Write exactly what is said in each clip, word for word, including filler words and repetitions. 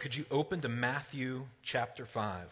could you open to Matthew chapter five?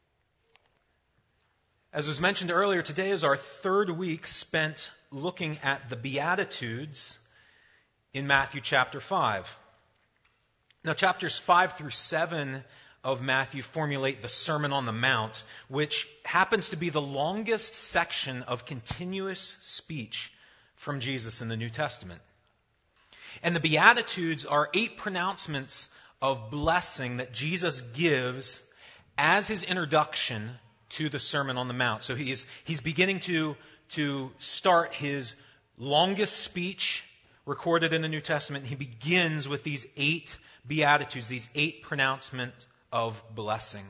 As was mentioned earlier, today is our third week spent looking at the Beatitudes in Matthew chapter five. Now, chapters five through seven of Matthew formulate the Sermon on the Mount, which happens to be the longest section of continuous speech from Jesus in the New Testament. And the Beatitudes are eight pronouncements of blessing that Jesus gives as his introduction to the Sermon on the Mount. So he's he's beginning to, to start his longest speech recorded in the New Testament. He begins with these eight Beatitudes, these eight pronouncements of blessing.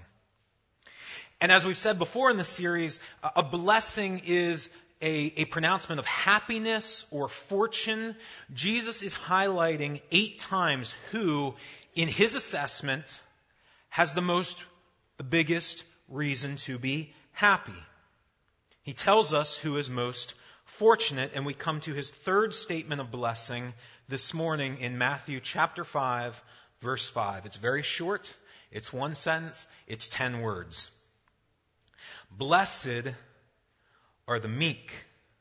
And as we've said before in the series, a blessing is a, a pronouncement of happiness or fortune. Jesus is highlighting eight times who, in his assessment, has the most, the biggest reason to be happy. He tells us who is most fortunate, and we come to his third statement of blessing this morning in Matthew chapter five, verse five. It's very short. It's one sentence. It's ten words. Blessed are the meek,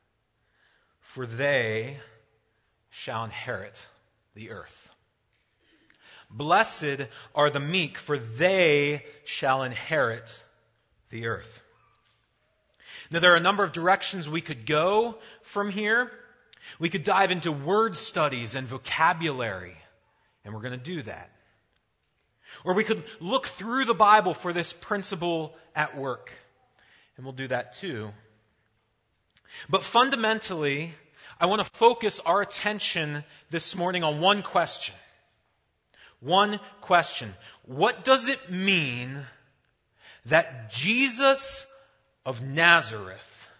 for they shall inherit the earth. Blessed are the meek, for they shall inherit the earth. Now, there are a number of directions we could go from here. We could dive into word studies and vocabulary, and we're going to do that. Or we could look through the Bible for this principle at work, and we'll do that too. But fundamentally, I want to focus our attention this morning on one question. One question. What does it mean that Jesus of Nazareth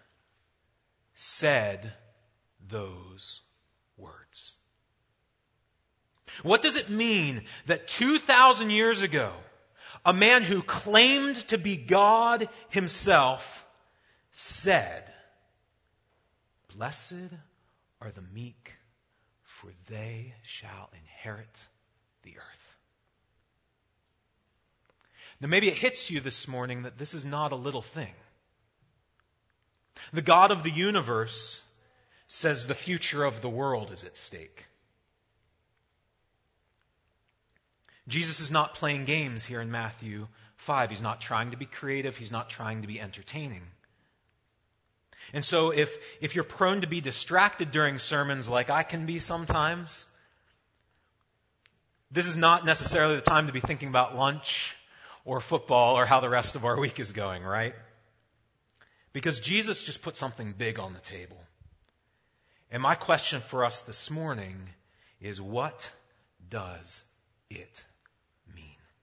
said those words? What does it mean that two thousand years ago, a man who claimed to be God himself said, "Blessed are the meek, for they shall inherit the earth"? Now, maybe it hits you this morning that this is not a little thing. The God of the universe says the future of the world is at stake. Jesus is not playing games here in Matthew five. He's not trying to be creative. He's not trying to be entertaining. And so if, if you're prone to be distracted during sermons like I can be sometimes, this is not necessarily the time to be thinking about lunch or football or how the rest of our week is going, right? Because Jesus just put something big on the table. And my question for us this morning is, what does it mean?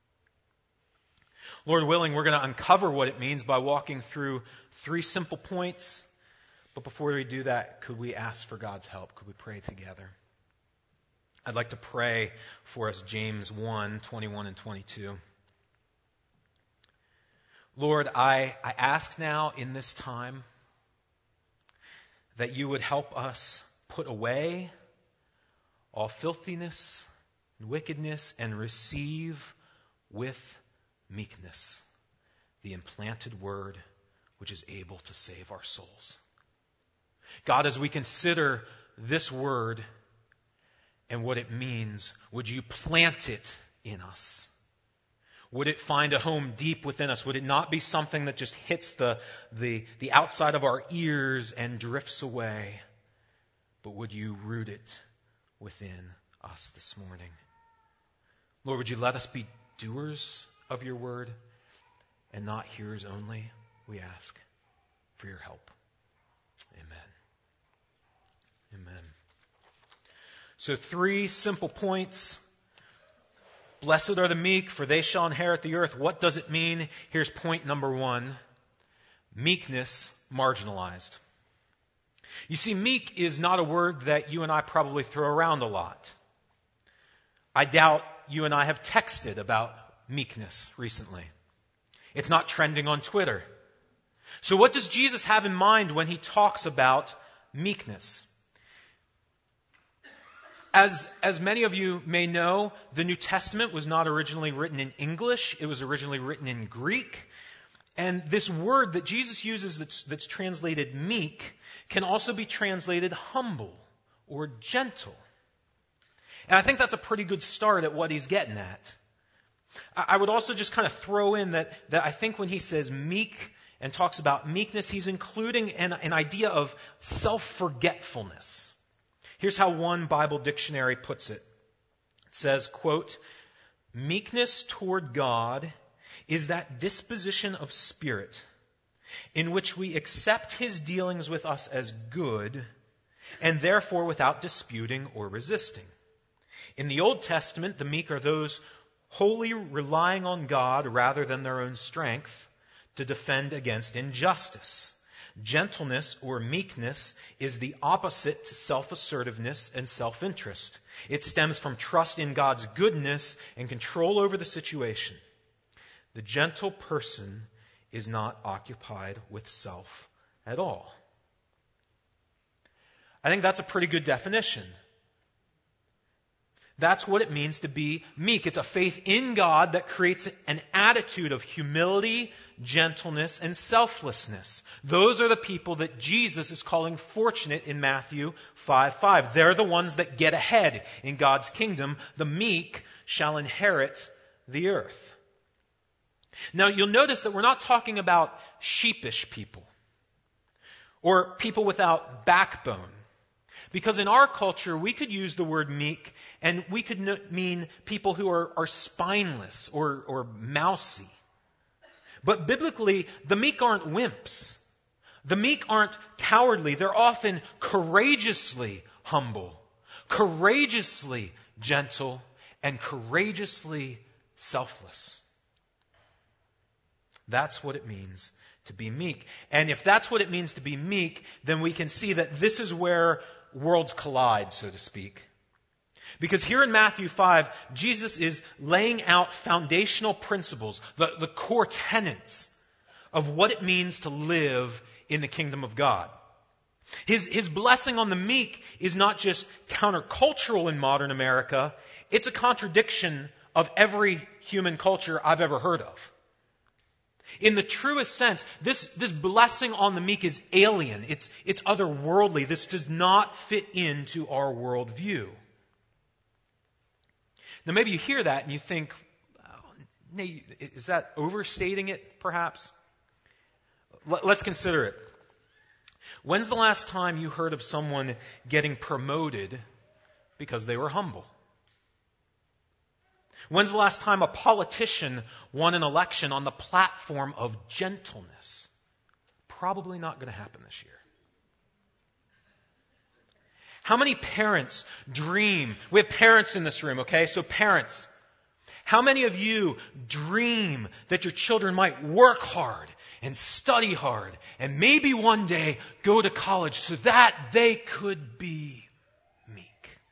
Lord willing, we're going to uncover what it means by walking through three simple points. But before we do that, could we ask for God's help? Could we pray together? I'd like to pray for us James one, twenty-one and twenty-two. Lord, I, I ask now in this time that you would help us put away all filthiness and wickedness and receive with meekness the implanted word which is able to save our souls. God, as we consider this word and what it means, would you plant it in us? Would it find a home deep within us? Would it not be something that just hits the, the, the outside of our ears and drifts away? But would you root it within us this morning? Lord, would you let us be doers of your word and not hearers only? We ask for your help. Amen. Amen. So three simple points. Blessed are the meek, for they shall inherit the earth. What does it mean? Here's point number one. Meekness marginalized. You see, meek is not a word that you and I probably throw around a lot. I doubt you and I have texted about meekness recently. It's not trending on Twitter. So what does Jesus have in mind when he talks about meekness? As, as many of you may know, the New Testament was not originally written in English. It was originally written in Greek. And this word that Jesus uses that's, that's translated meek can also be translated humble or gentle. And I think that's a pretty good start at what he's getting at. I would also just kind of throw in that, that I think when he says meek and talks about meekness, he's including an, an idea of self-forgetfulness. Here's how one Bible dictionary puts it. It says, quote, "Meekness toward God is that disposition of spirit in which we accept his dealings with us as good and therefore without disputing or resisting. In the Old Testament, the meek are those wholly relying on God rather than their own strength to defend against injustice. Gentleness or meekness is the opposite to self-assertiveness and self-interest. It stems from trust in God's goodness and control over the situation. The gentle person is not occupied with self at all." I think that's a pretty good definition. That's what it means to be meek. It's a faith in God that creates an attitude of humility, gentleness, and selflessness. Those are the people that Jesus is calling fortunate in Matthew five five. They're the ones that get ahead in God's kingdom. The meek shall inherit the earth. Now, you'll notice that we're not talking about sheepish people or people without backbone. Because in our culture, we could use the word meek and we could no- mean people who are, are spineless or, or mousy. But biblically, the meek aren't wimps. The meek aren't cowardly. They're often courageously humble, courageously gentle, and courageously selfless. That's what it means to be meek. And if that's what it means to be meek, then we can see that this is where worlds collide, so to speak. Because here in Matthew five, Jesus is laying out foundational principles, the, the core tenets of what it means to live in the kingdom of God. His, his blessing on the meek is not just countercultural in modern America, it's a contradiction of every human culture I've ever heard of. In the truest sense, this, this blessing on the meek is alien. It's, it's otherworldly. This does not fit into our worldview. Now maybe you hear that and you think, oh, is that overstating it perhaps? Let's consider it. When's the last time you heard of someone getting promoted because they were humble? When's the last time a politician won an election on the platform of gentleness? Probably not going to happen this year. How many parents dream? We have parents in this room, okay? So parents, how many of you dream that your children might work hard and study hard and maybe one day go to college so that they could be meek?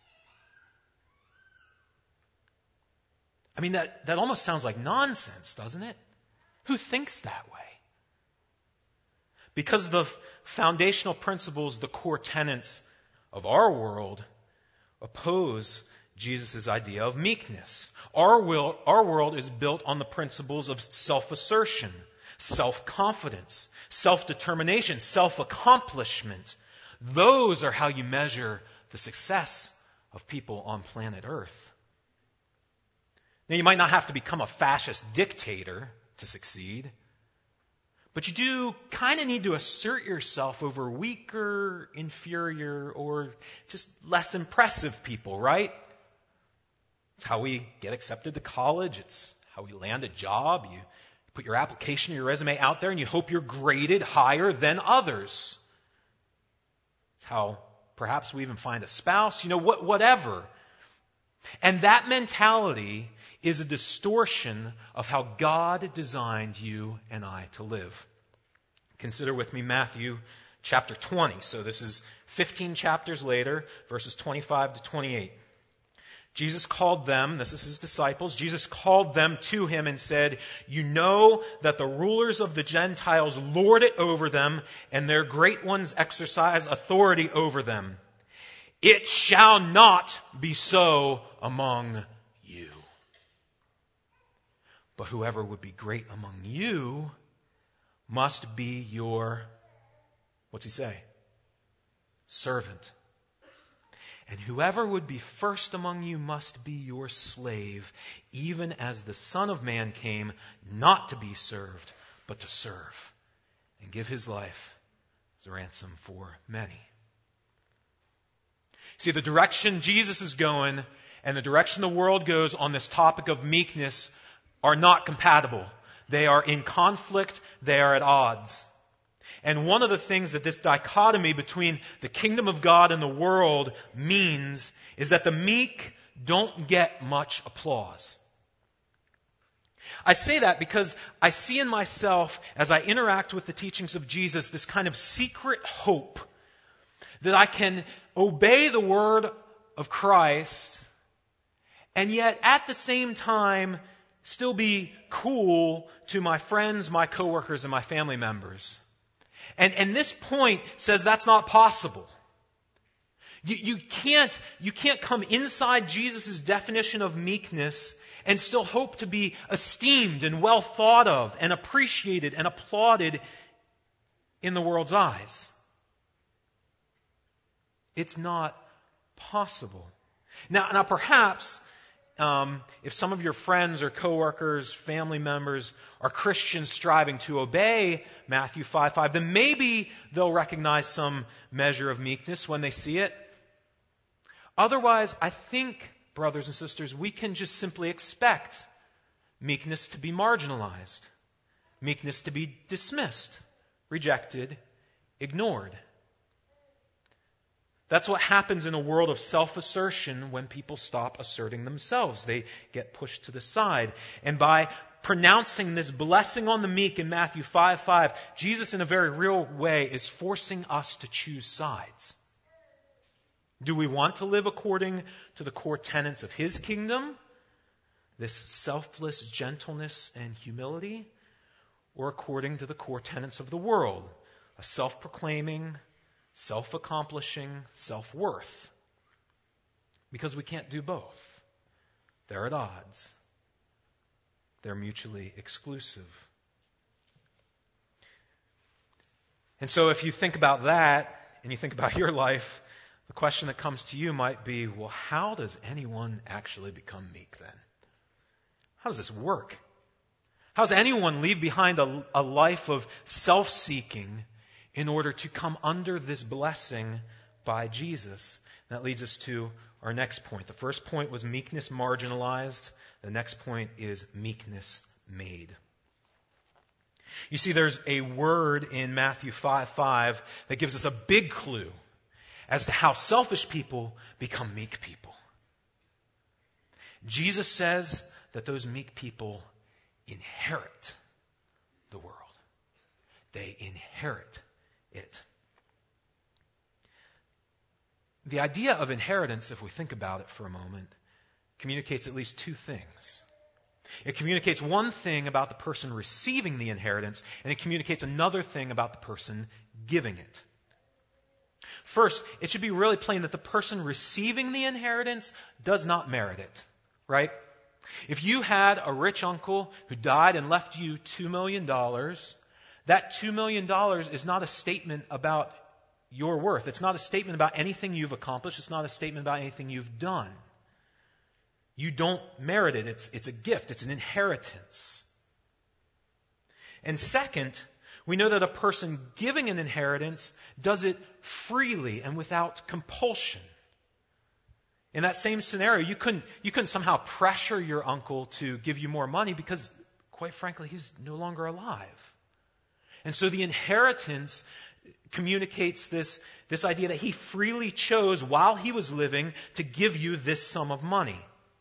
I mean, that, that almost sounds like nonsense, doesn't it? Who thinks that way? Because the foundational principles, the core tenets of our world oppose Jesus' idea of meekness. Our will, our world is built on the principles of self-assertion, self-confidence, self-determination, self-accomplishment. Those are how you measure the success of people on planet Earth. Now, you might not have to become a fascist dictator to succeed, but you do kind of need to assert yourself over weaker, inferior, or just less impressive people, right? It's how we get accepted to college. It's how we land a job. You put your application, your resume out there, and you hope you're graded higher than others. It's how perhaps we even find a spouse, you know, what, whatever. And that mentality is a distortion of how God designed you and I to live. Consider with me Matthew chapter twenty. So this is fifteen chapters later, verses twenty-five to twenty-eight. Jesus called them, this is his disciples, Jesus called them to him and said, "You know that the rulers of the Gentiles lord it over them, and their great ones exercise authority over them. it shall not be so among you. But whoever would be great among you must be your, what's he say? Servant. And whoever would be first among you must be your slave, even as the Son of Man came not to be served, but to serve, and give his life as a ransom for many. See, the direction Jesus is going and the direction the world goes on this topic of meekness are not compatible. They are in conflict. They are at odds. And one of the things that this dichotomy between the kingdom of God and the world means is that the meek don't get much applause. I say that because I see in myself, as I interact with the teachings of Jesus, this kind of secret hope that I can obey the word of Christ and yet at the same time still be cool to my friends, my coworkers, and my family members. And, and this point says that's not possible. You, you can't, you can't come inside Jesus' definition of meekness and still hope to be esteemed and well thought of and appreciated and applauded in the world's eyes. It's not possible. Now, now perhaps Um, if some of your friends or coworkers, family members are Christians striving to obey Matthew five five, then maybe they'll recognize some measure of meekness when they see it. Otherwise, I think, brothers and sisters, we can just simply expect meekness to be marginalized, meekness to be dismissed, rejected, ignored. That's what happens in a world of self-assertion when people stop asserting themselves. They get pushed to the side. And by pronouncing this blessing on the meek in Matthew five five, Jesus in a very real way is forcing us to choose sides. Do we want to live according to the core tenets of His kingdom, this selfless gentleness and humility, or according to the core tenets of the world, a self-proclaiming, self-accomplishing self-worth? Because we can't do both. They're at odds. They're mutually exclusive. And so if you think about that, and you think about your life, the question that comes to you might be, well, how does anyone actually become meek then? How does this work? How does anyone leave behind a, a life of self-seeking in order to come under this blessing by Jesus? That leads us to our next point. The first point was meekness marginalized. The next point is meekness made. You see, there's a word in Matthew five five that gives us a big clue as to how selfish people become meek people. Jesus says that those meek people inherit the world. They inherit it. The idea of inheritance, if we think about it for a moment, communicates at least two things. It communicates one thing about the person receiving the inheritance, and it communicates another thing about the person giving it. First, it should be really plain that the person receiving the inheritance does not merit it, right? If you had a rich uncle who died and left you two million dollars, that two million dollars is not a statement about your worth. It's not a statement about anything you've accomplished. It's not a statement about anything you've done. You don't merit it. It's, it's a gift. It's an inheritance. And second, we know that a person giving an inheritance does it freely and without compulsion. In that same scenario, you couldn't, you couldn't somehow pressure your uncle to give you more money because, quite frankly, he's no longer alive. And so the inheritance communicates this, this idea that he freely chose while he was living to give you this sum of money.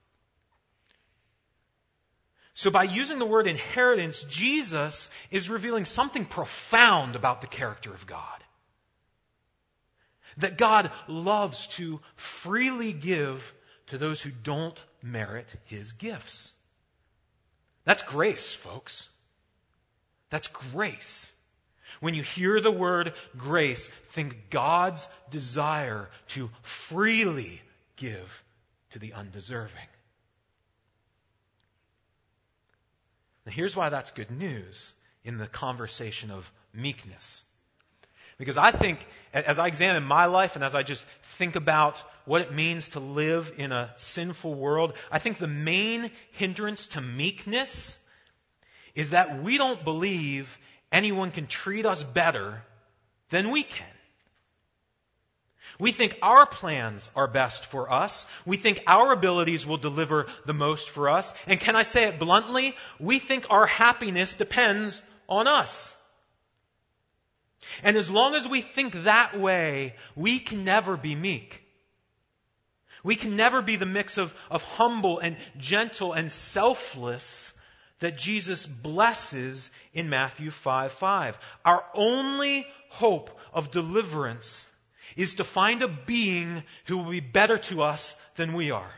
So by using the word inheritance, Jesus is revealing something profound about the character of God. That God loves to freely give to those who don't merit His gifts. That's grace, folks. That's grace. When you hear the word grace, think God's desire to freely give to the undeserving. Now here's why that's good news in the conversation of meekness. Because I think, as I examine my life and as I just think about what it means to live in a sinful world, I think the main hindrance to meekness is that we don't believe anyone can treat us better than we can. We think our plans are best for us. We think our abilities will deliver the most for us. And can I say it bluntly? We think our happiness depends on us. And as long as we think that way, we can never be meek. We can never be the mix of, of humble and gentle and selfless that Jesus blesses in Matthew five five. Our only hope of deliverance is to find a being who will be better to us than we are.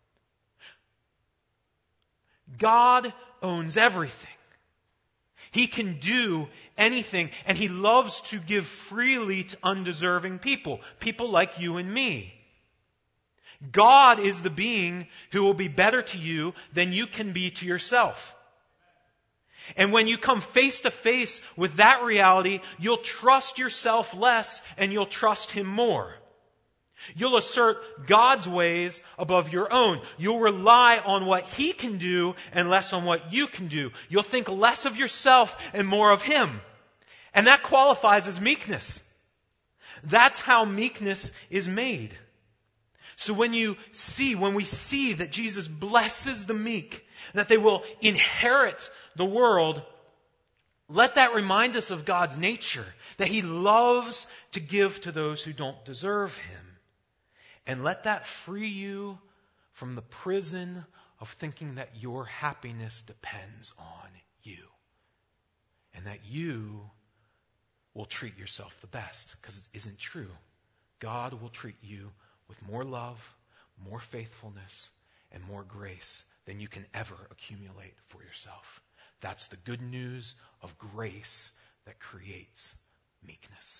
God owns everything. He can do anything, and He loves to give freely to undeserving people, people like you and me. God is the being who will be better to you than you can be to yourself. And when you come face to face with that reality, you'll trust yourself less and you'll trust Him more. You'll assert God's ways above your own. You'll rely on what He can do and less on what you can do. You'll think less of yourself and more of Him. And that qualifies as meekness. That's how meekness is made. So when you see, when we see that Jesus blesses the meek, that they will inherit the world, let that remind us of God's nature, that He loves to give to those who don't deserve Him. And let that free you from the prison of thinking that your happiness depends on you. And that you will treat yourself the best, because it isn't true. God will treat you with more love, more faithfulness, and more grace than you can ever accumulate for yourself. That's the good news of grace that creates meekness.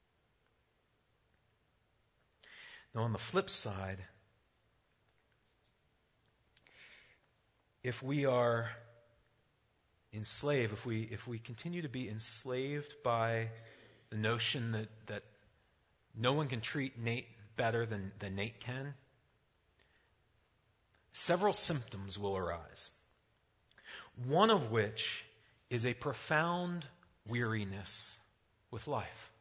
Now, on the flip side, if we are enslaved, if we if we continue to be enslaved by the notion that, that no one can treat Nate better than, than Nate can, several symptoms will arise. One of which is a profound weariness with life.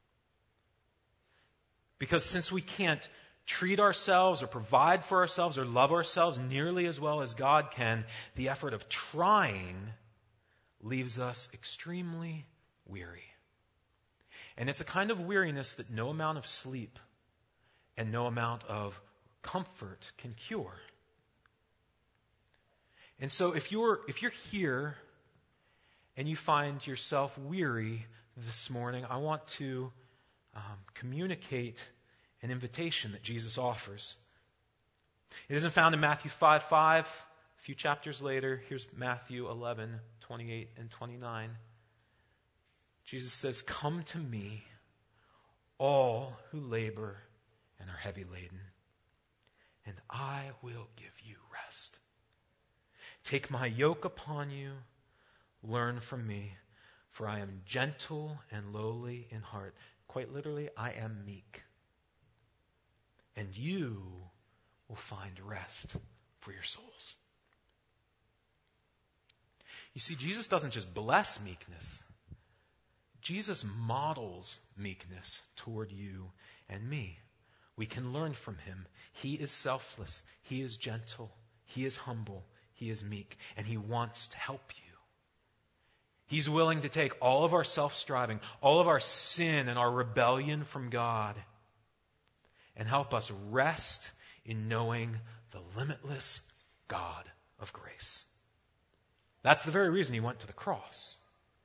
Because since we can't treat ourselves or provide for ourselves or love ourselves nearly as well as God can, the effort of trying leaves us extremely weary. And it's a kind of weariness that no amount of sleep and no amount of comfort can cure. And so if you're if you're here and you find yourself weary this morning, I want to um, communicate an invitation that Jesus offers. It isn't found in Matthew five five. A few chapters later, here's Matthew eleven twenty-eight and twenty-nine. Jesus says, "Come to me, all who labor and are heavy laden, and I will give you rest. Take my yoke upon you, learn from me, for I am gentle and lowly in heart." Quite literally, I am meek. "And you will find rest for your souls." You see, Jesus doesn't just bless meekness. Jesus models meekness toward you and me. We can learn from Him. He is selfless. He is gentle. He is humble. He is meek. And He wants to help you. He's willing to take all of our self-striving, all of our sin and our rebellion from God, and help us rest in knowing the limitless God of grace. That's the very reason He went to the cross.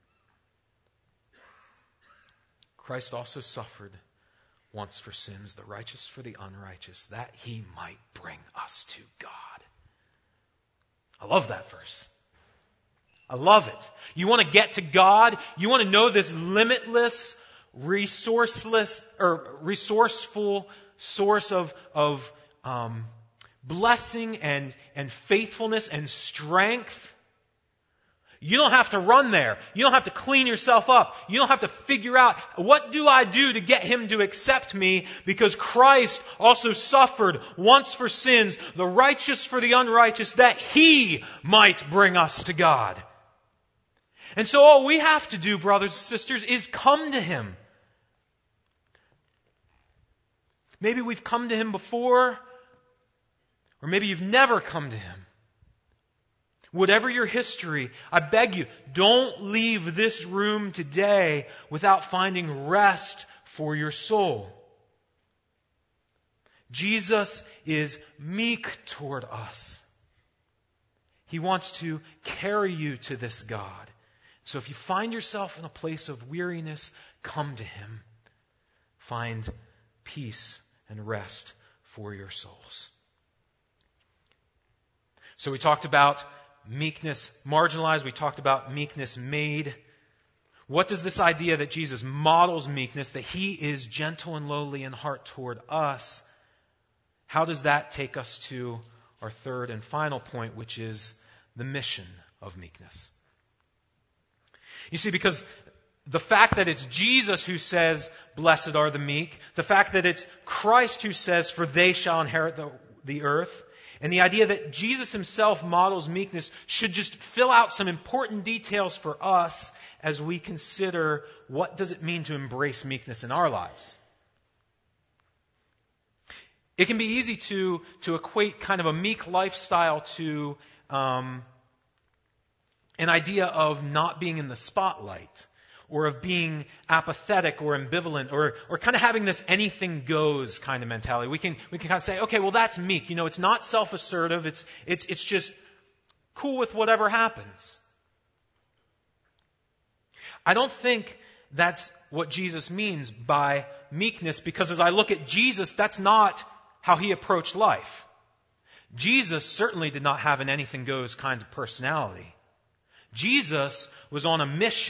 Christ also suffered once for sins, the righteous for the unrighteous, that He might bring us to God. I love that verse. I love it. You want to get to God? You want to know this limitless, resourceless, or resourceful source of, of um, blessing and, and faithfulness and strength? You don't have to run there. You don't have to clean yourself up. You don't have to figure out, what do I do to get Him to accept me? Because Christ also suffered once for sins, the righteous for the unrighteous, that He might bring us to God. And so all we have to do, brothers and sisters, is come to Him. Maybe we've come to Him before, or maybe you've never come to Him. Whatever your history, I beg you, don't leave this room today without finding rest for your soul. Jesus is meek toward us. He wants to carry you to this God. So if you find yourself in a place of weariness, come to Him. Find peace and rest for your souls. So we talked about meekness marginalized. We talked about meekness made. What does this idea that Jesus models meekness, that He is gentle and lowly in heart toward us, how does that take us to our third and final point, which is the mission of meekness? You see, because the fact that it's Jesus who says, "Blessed are the meek," the fact that it's Christ who says, "For they shall inherit the, the earth," and the idea that Jesus Himself models meekness should just fill out some important details for us as we consider what does it mean to embrace meekness in our lives. It can be easy to, to equate kind of a meek lifestyle to um, an idea of not being in the spotlight, or of being apathetic or ambivalent, or or kind of having this anything goes kind of mentality. We can we can kind of say, okay, well that's meek. You know, it's not self-assertive. It's it's it's just cool with whatever happens. I don't think that's what Jesus means by meekness, because as I look at Jesus, that's not how He approached life. Jesus certainly did not have an anything goes kind of personality. Jesus was on a mission.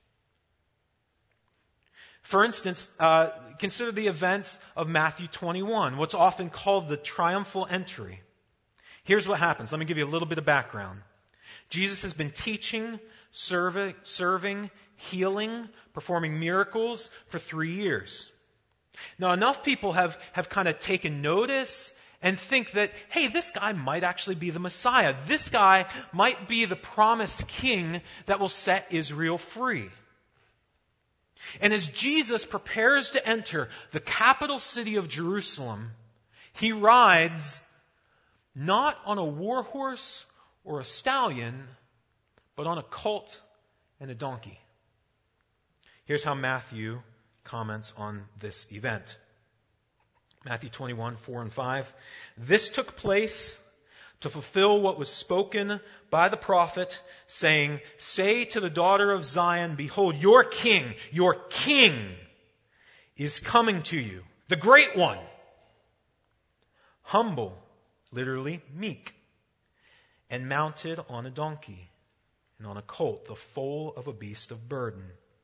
For instance, uh, consider the events of Matthew twenty-one, what's often called the triumphal entry. Here's what happens. Let me give you a little bit of background. Jesus has been teaching, serving, serving, healing, performing miracles for three years. Now, enough people have, have kind of taken notice and think that, hey, this guy might actually be the Messiah. This guy might be the promised king that will set Israel free. And as Jesus prepares to enter the capital city of Jerusalem, He rides not on a war horse or a stallion, but on a colt and a donkey. Here's how Matthew comments on this event. Matthew twenty-one, four and five. This took place to fulfill what was spoken by the prophet, saying, "Say to the daughter of Zion, behold, your king, your king is coming to you, the great one. Humble," literally meek, "and mounted on a donkey, and on a colt, the foal of a beast of burden."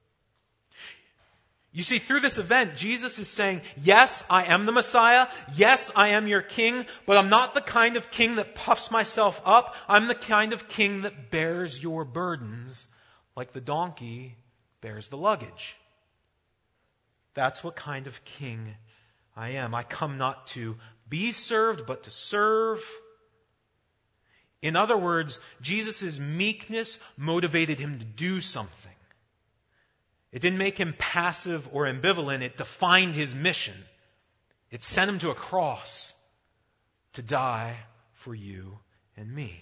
You see, through this event, Jesus is saying, yes, I am the Messiah. Yes, I am your king, but I'm not the kind of king that puffs myself up. I'm the kind of king that bears your burdens like the donkey bears the luggage. That's what kind of king I am. I come not to be served, but to serve. In other words, Jesus' meekness motivated Him to do something. It didn't make Him passive or ambivalent. It defined His mission. It sent Him to a cross to die for you and me.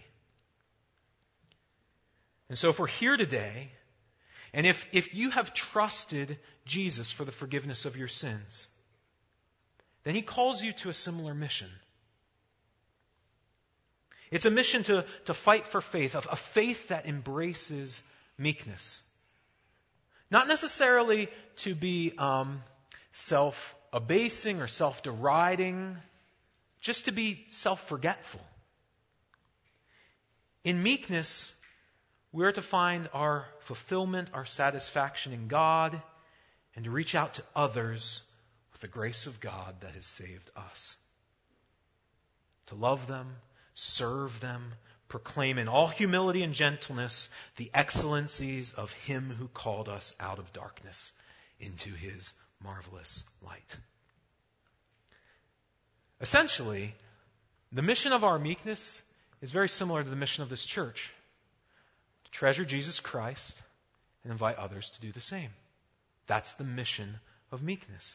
And so if we're here today, and if, if you have trusted Jesus for the forgiveness of your sins, then He calls you to a similar mission. It's a mission to, to fight for faith, a, a faith that embraces meekness. Not necessarily to be um, self-abasing or self-deriding, just to be self-forgetful. In meekness, we're to find our fulfillment, our satisfaction in God, and to reach out to others with the grace of God that has saved us. To love them, serve them, proclaim in all humility and gentleness the excellencies of Him who called us out of darkness into His marvelous light. Essentially, the mission of our meekness is very similar to the mission of this church. To treasure Jesus Christ and invite others to do the same. That's the mission of meekness.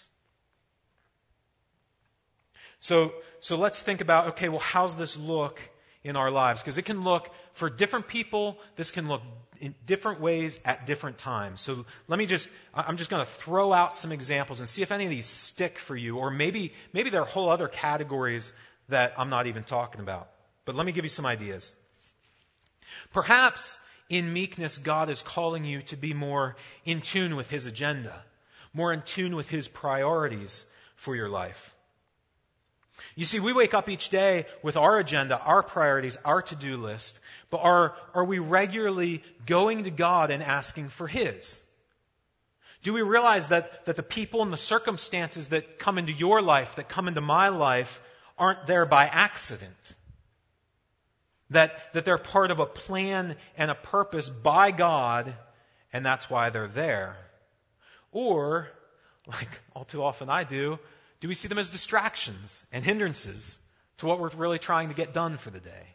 So, so let's think about, okay, well, how's this look in our lives? Because it can look, for different people, this can look in different ways at different times. So let me just, I'm just going to throw out some examples and see if any of these stick for you, or maybe, maybe there are whole other categories that I'm not even talking about. But let me give you some ideas. Perhaps in meekness, God is calling you to be more in tune with His agenda, more in tune with His priorities for your life. You see, we wake up each day with our agenda, our priorities, our to-do list, but are, are we regularly going to God and asking for His? Do we realize that, that the people and the circumstances that come into your life, that come into my life, aren't there by accident? That, that they're part of a plan and a purpose by God, and that's why they're there? Or, like all too often I do, do we see them as distractions and hindrances to what we're really trying to get done for the day?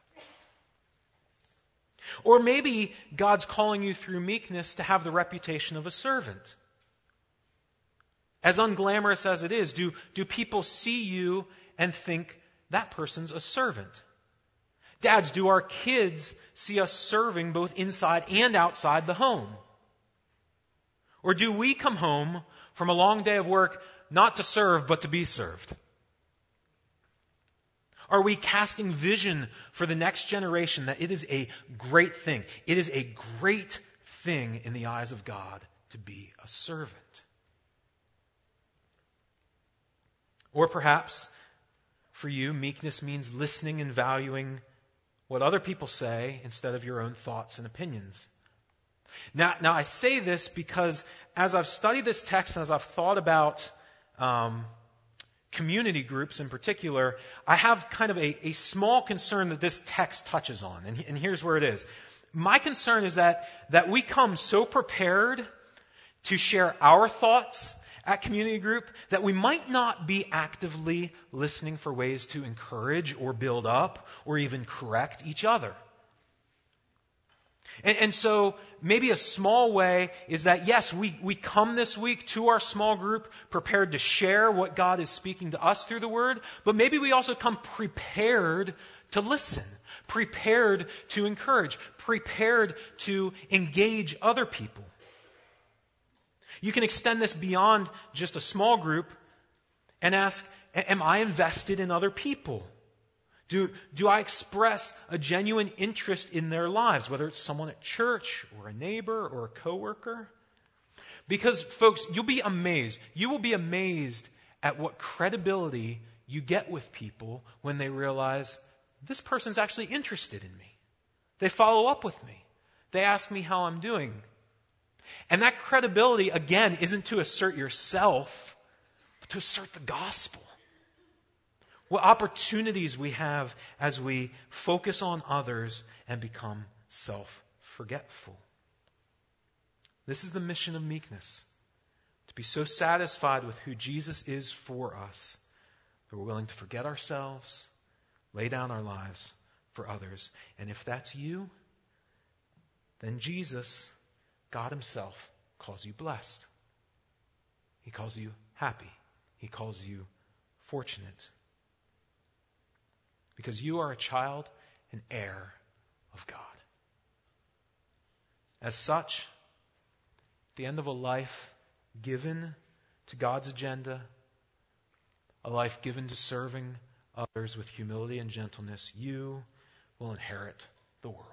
Or maybe God's calling you through meekness to have the reputation of a servant. As unglamorous as it is, do, do people see you and think that person's a servant? Dads, do our kids see us serving both inside and outside the home? Or do we come home from a long day of work not to serve, but to be served? Are we casting vision for the next generation that it is a great thing? It is a great thing in the eyes of God to be a servant. Or perhaps for you, meekness means listening and valuing what other people say instead of your own thoughts and opinions. Now, now I say this because as I've studied this text and as I've thought about um, community groups in particular, I have kind of a, a small concern that this text touches on. And, and here's where it is. My concern is that, that we come so prepared to share our thoughts at community group that we might not be actively listening for ways to encourage or build up or even correct each other. And, and so maybe a small way is that, yes, we, we come this week to our small group prepared to share what God is speaking to us through the Word, but maybe we also come prepared to listen, prepared to encourage, prepared to engage other people. You can extend this beyond just a small group and ask, am I invested in other people? Do, do I express a genuine interest in their lives, whether it's someone at church or a neighbor or a coworker? Because, folks, you'll be amazed. You will be amazed at what credibility you get with people when they realize this person's actually interested in me. They follow up with me. They ask me how I'm doing. And that credibility, again, isn't to assert yourself, but to assert the gospel. What opportunities we have as we focus on others and become self-forgetful. This is the mission of meekness. To be so satisfied with who Jesus is for us that we're willing to forget ourselves, lay down our lives for others. And if that's you, then Jesus, God Himself, calls you blessed. He calls you happy. He calls you fortunate. Because you are a child and heir of God. As such, at the end of a life given to God's agenda, a life given to serving others with humility and gentleness, you will inherit the world.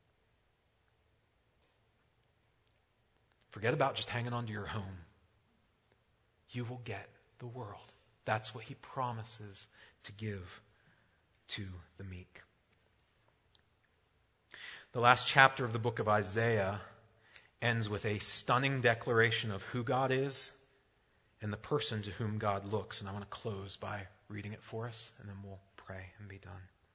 Forget about just hanging on to your home. You will get the world. That's what He promises to give to the meek. The last chapter of the book of Isaiah ends with a stunning declaration of who God is and the person to whom God looks. And I want to close by reading it for us, and then we'll pray and be done.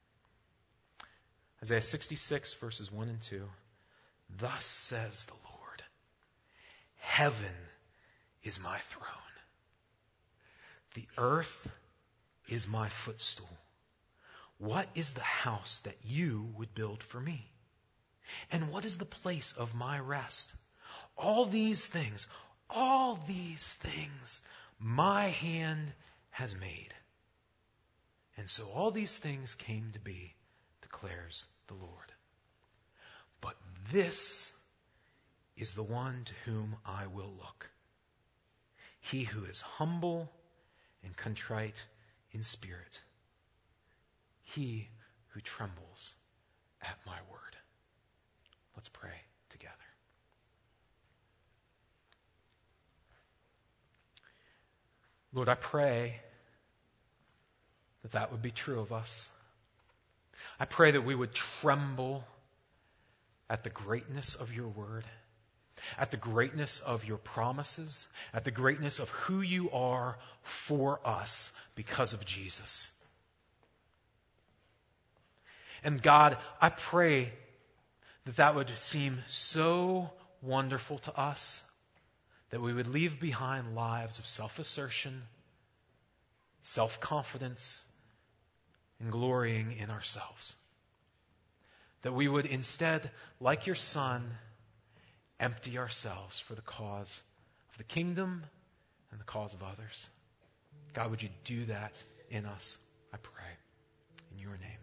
Isaiah sixty-six, verses one and two. Thus says the Lord, heaven is my throne. The earth is my footstool. What is the house that you would build for me? And what is the place of my rest? All these things, all these things my hand has made. And so all these things came to be, declares the Lord. But this is the one to whom I will look. He who is humble and contrite in spirit. He who trembles at my word. Let's pray together. Lord, I pray that that would be true of us. I pray that we would tremble at the greatness of your word, at the greatness of your promises, at the greatness of who you are for us because of Jesus. And God, I pray that that would seem so wonderful to us, that we would leave behind lives of self-assertion, self-confidence, and glorying in ourselves. That we would instead, like your Son, empty ourselves for the cause of the kingdom and the cause of others. God, would you do that in us? I pray. In your name.